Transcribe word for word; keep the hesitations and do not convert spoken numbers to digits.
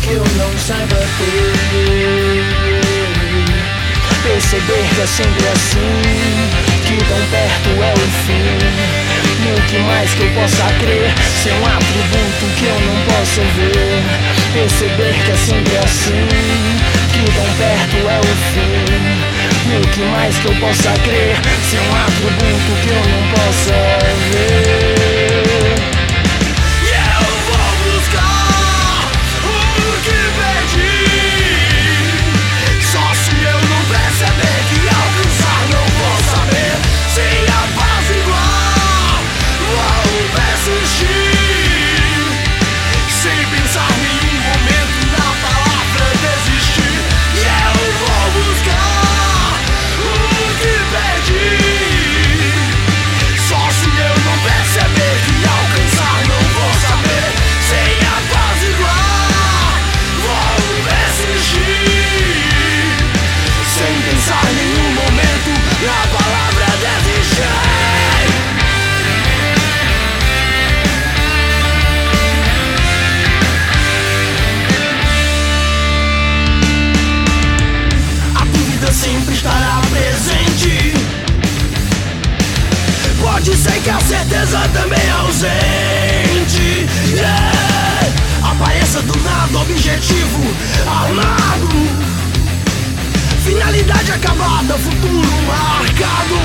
que eu não saiba ter. Perceber que é sempre assim, que tão perto é o fim. No que mais que eu possa crer, ser um atributo que eu não posso ver. Perceber que é sempre assim, que tão perto é o fim. No que mais que eu possa crer, ser um atributo que eu não possa ver. E eu vou buscar o que perdi. Só se eu não perceber que alcançar não vou saber. Sem apaziguar, vou persistir. Sem pensar nenhum momento na palavra desistir. E eu vou buscar o que perdi. Só se eu não perceber que alcançar não vou saber. Sem apaziguar, vou persistir. Sem pensar nenhum momento na palavra desistir. A dúvida sempre estará presente. Pode ser que a certeza também é ausente. Yeah. Apareça do nada, objetivo armado, finalidade acabada, futuro marcado.